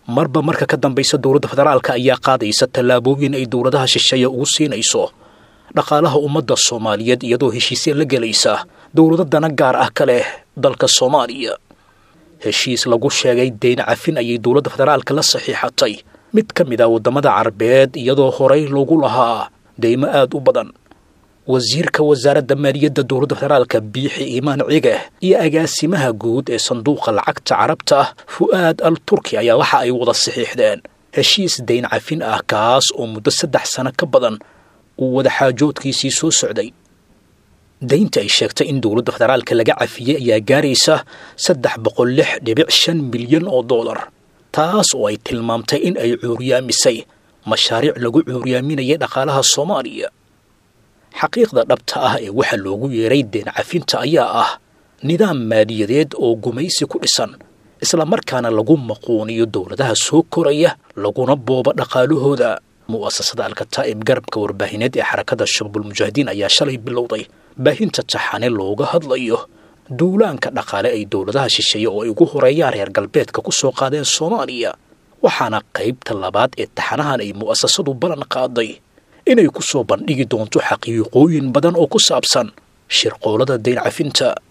marba marka ka dambaysa dowladda federaalka ayaa qaadaysa tallaabooyin ay dowladaha shisheeye ugu siinayso dhaqaalaha ummadda Soomaaliyeed iyadoo heshiisyo la gelaysa dowlado dana gaar ah ka leh dalka Soomaaliya. heshiis lagu sheegay deyn cafin ayay dowladda federaalka la saxiixatay mid ka mid ah wadamada Carabeed iyadoo horey loogu lahaa deymo aad u badan. wasiirka wasaaradda maaliyadda dowladda federaalka Biixi Iimaan Cige iyo agaasimaha guud ee sanduuqa lacagta Carabta Fuaad Al-Turki ayaa waxa ay wada saxiixdeen heshiis deyn cafin ah kaas oo muddo 3 sano ka badan uu wada xaajoodkiisii soo socday. deynta ay sheegtay in dowladda federaalka laga cafiyay ayaa gaaraysa 306.5 milyan oo dollar, taas oo ay tilmaamtay in ay cuuriyaamisay mashaariic lagu cuuriyaaminayay dhaqaalaha Soomaaliya. xaqiiqda dhabta ah ee waxa loogu yeeray deyn cafinta ayaa ah nidaam maaliyadeed oo gumaysi ku dhisan isla markaana lagu maquuniyo dowladaha soo koraya laguna booba dhaqaalahooda. mu'asasada Al-Kataa'ib garabka warbaahineed ee xarakada Shabaabul Mujaahidiin ayaa shalay bilowday baahinta taxane looga hadlayo duulaanka dhaqaale ay dowladaha shisheeye oo ay ugu horeeyaan reer galbeedka ku soo qaadeen Soomaaliya, waxaana qaybta labaad ee taxanahan ay mu'asasadu ballan qaaday inay ku soo bandhigi doonto xaqiiqooyin badan oo ku saabsan shirqoolada deyn cafinta.